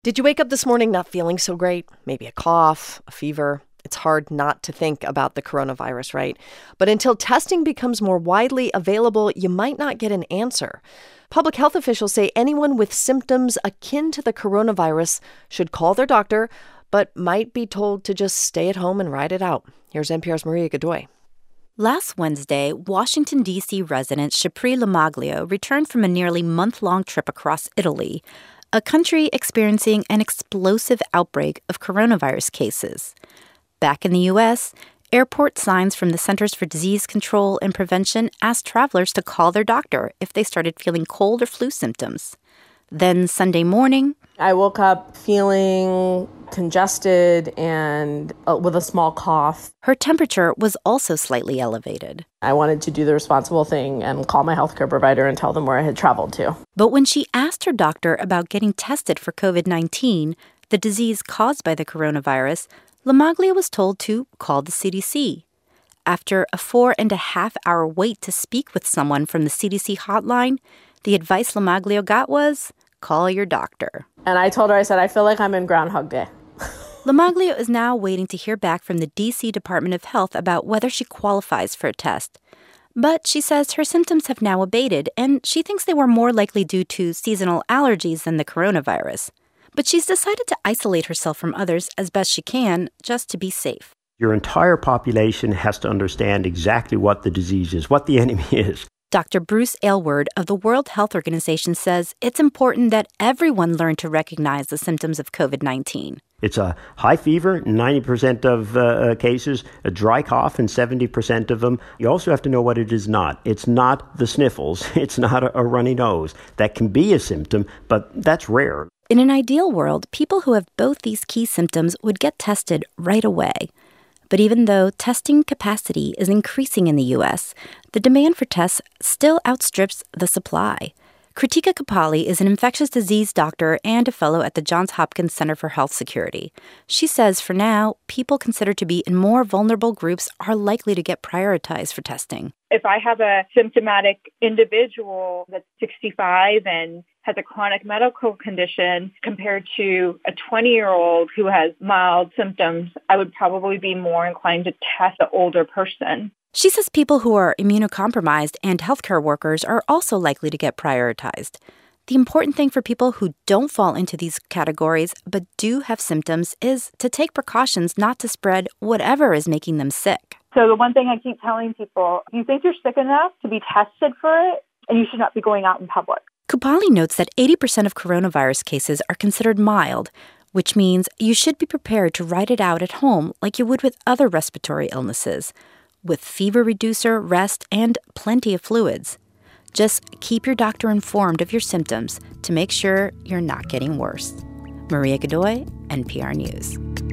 Did you wake up this morning not feeling so great? Maybe a cough, a fever. It's hard not to think about the coronavirus, right? But until testing becomes more widely available, you might not get an answer. Public health officials say anyone with symptoms akin to the coronavirus should call their doctor, but might be told to just stay at home and ride it out. Here's NPR's Maria Godoy. Last Wednesday, Washington, D.C. resident Shapri Lamaglio returned from a nearly month-long trip across Italy, a country experiencing an explosive outbreak of coronavirus cases. Back in the U.S., airport signs from the Centers for Disease Control and Prevention asked travelers to call their doctor if they started feeling cold or flu symptoms. Then Sunday morning, I woke up feeling congested and with a small cough. Her temperature was also slightly elevated. I wanted to do the responsible thing and call my healthcare provider and tell them where I had traveled to. But when she asked her doctor about getting tested for COVID-19, the disease caused by the coronavirus, Lamaglio was told to call the CDC. After a 4.5-hour wait to speak with someone from the CDC hotline, the advice Lamaglio got was, call your doctor. And I told her, I said, I feel like I'm in Groundhog Day. Lamaglio is now waiting to hear back from the D.C. Department of Health about whether she qualifies for a test. But she says her symptoms have now abated, and she thinks they were more likely due to seasonal allergies than the coronavirus. But she's decided to isolate herself from others as best she can, just to be safe. Your entire population has to understand exactly what the disease is, what the enemy is. Dr. Bruce Aylward of the World Health Organization says it's important that everyone learn to recognize the symptoms of COVID-19. It's a high fever, 90% of cases, a dry cough in 70% of them. You also have to know what it is not. It's not the sniffles. It's not a runny nose. That can be a symptom, but that's rare. In an ideal world, people who have both these key symptoms would get tested right away. But even though testing capacity is increasing in the U.S., the demand for tests still outstrips the supply. Kritika Kapali is an infectious disease doctor and a fellow at the Johns Hopkins Center for Health Security. She says for now, people considered to be in more vulnerable groups are likely to get prioritized for testing. If I have a symptomatic individual that's 65 and has a chronic medical condition compared to a 20-year-old who has mild symptoms, I would probably be more inclined to test the older person. She says people who are immunocompromised and healthcare workers are also likely to get prioritized. The important thing for people who don't fall into these categories but do have symptoms is to take precautions not to spread whatever is making them sick. So the one thing I keep telling people, you think you're sick enough to be tested for it, and you should not be going out in public. Kupali notes that 80% of coronavirus cases are considered mild, which means you should be prepared to ride it out at home like you would with other respiratory illnesses, with fever reducer, rest, and plenty of fluids. Just keep your doctor informed of your symptoms to make sure you're not getting worse. Maria Godoy, NPR News.